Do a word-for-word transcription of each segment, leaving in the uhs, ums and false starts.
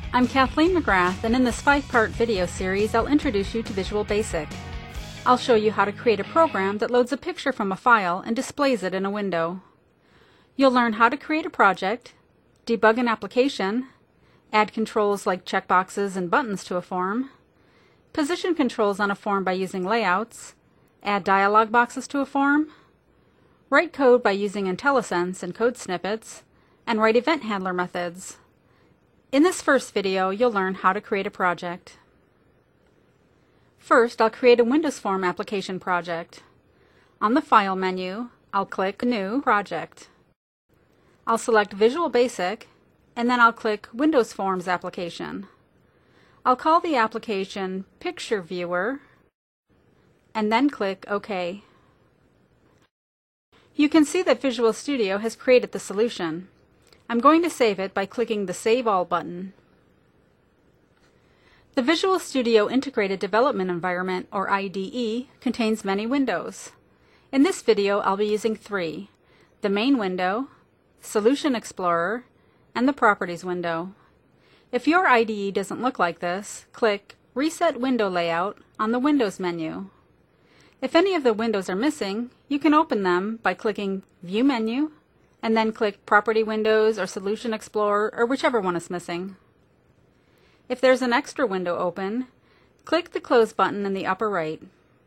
I'm Kathleen McGrath, and in this five-part video series I'll introduce you to Visual Basic. I'll show you how to create a program that loads a picture from a file and displays it in a window. You'll learn how to create a project, debug an application, add controls like checkboxes and buttons to a form, position controls on a form by using layouts, add dialog boxes to a form, write code by using IntelliSense and code snippets, and write event handler methods. In this first video, you'll learn how to create a project. First, I'll create a Windows Form application project. On the File menu, I'll click New Project. I'll select Visual Basic, and then I'll click Windows Forms Application. I'll call the application Picture Viewer, and then click OK. You can see that Visual Studio has created the solution. I'm going to save it by clicking the Save All button. The Visual Studio Integrated Development Environment, or I D E, contains many windows. In this video, I'll be using three: the main window, Solution Explorer, and the Properties window. If your I D E doesn't look like this, click Reset Window Layout on the Windows menu. If any of the windows are missing, you can open them by clicking View Menu, and then click Property Windows or Solution Explorer, or whichever one is missing. If there's an extra window open, click the Close button in the upper right.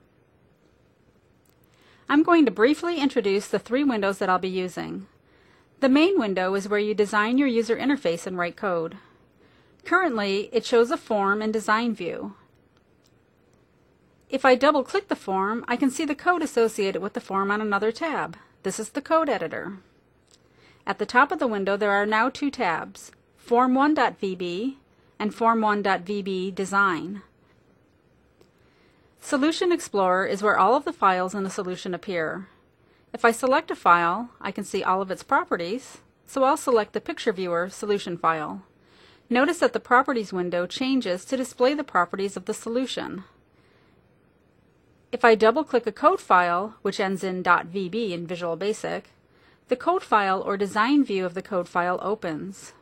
I'm going to briefly introduce the three windows that I'll be using. The main window is where you design your user interface and write code. Currently, it shows a form in Design View. If I double-click the form, I can see the code associated with the form on another tab. This is the code editor. At the top of the window, there are now two tabs, Form one dot V B and Form one dot V B Design. Solution Explorer is where all of the files in the solution appear. If I select a file, I can see all of its properties, so I'll select the Picture Viewer solution file. Notice that the Properties window changes to display the properties of the solution. If I double-click a code file, which ends in .vb in Visual Basic, the code file or design view of the code file opens.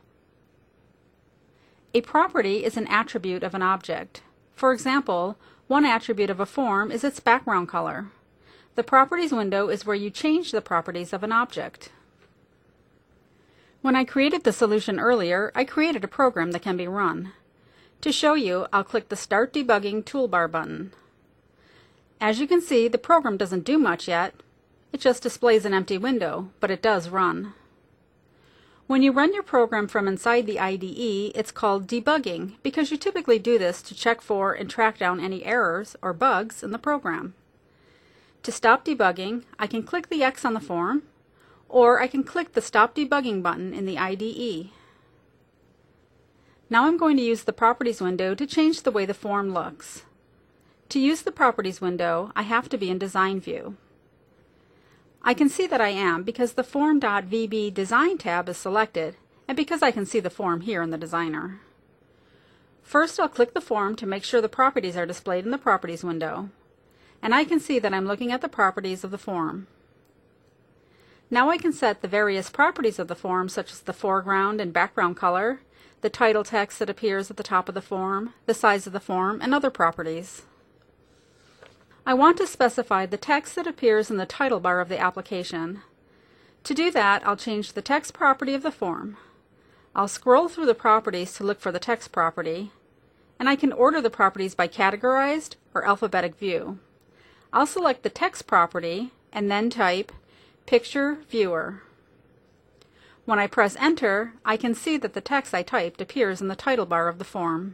A property is an attribute of an object. For example, one attribute of a form is its background color. The Properties window is where you change the properties of an object. When I created the solution earlier, I created a program that can be run. To show you, I'll click the Start Debugging Toolbar button. As you can see, the program doesn't do much yet. It just displays an empty window, but it does run. When you run your program from inside the I D E, it's called debugging because you typically do this to check for and track down any errors or bugs in the program. To stop debugging, I can click the X on the form, or I can click the Stop Debugging button in the I D E. Now I'm going to use the Properties window to change the way the form looks. To use the Properties window, I have to be in Design View. I can see that I am because the Form.vb Design tab is selected, and because I can see the form here in the Designer. First, I'll click the form to make sure the properties are displayed in the Properties window, and I can see that I'm looking at the properties of the form. Now I can set the various properties of the form, such as the foreground and background color, the title text that appears at the top of the form, the size of the form, and other properties. I want to specify the text that appears in the title bar of the application. To do that, I'll change the text property of the form. I'll scroll through the properties to look for the text property, and I can order the properties by categorized or alphabetic view. I'll select the text property and then type Picture Viewer. When I press Enter, I can see that the text I typed appears in the title bar of the form.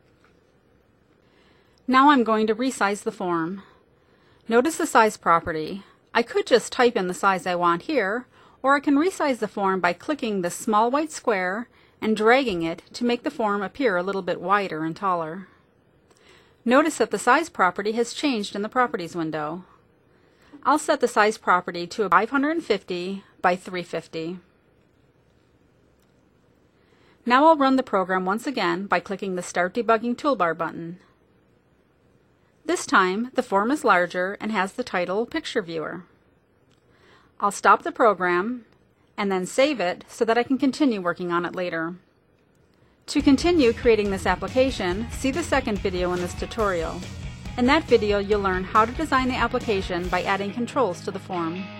Now I'm going to resize the form. Notice the size property. I could just type in the size I want here, or I can resize the form by clicking the small white square and dragging it to make the form appear a little bit wider and taller. Notice that the size property has changed in the Properties window. I'll set the size property to five hundred fifty by three fifty. Now I'll run the program once again by clicking the Start Debugging Toolbar button. This time, the form is larger and has the title Picture Viewer. I'll stop the program and then save it so that I can continue working on it later. To continue creating this application, see the second video in this tutorial. In that video, you'll learn how to design the application by adding controls to the form.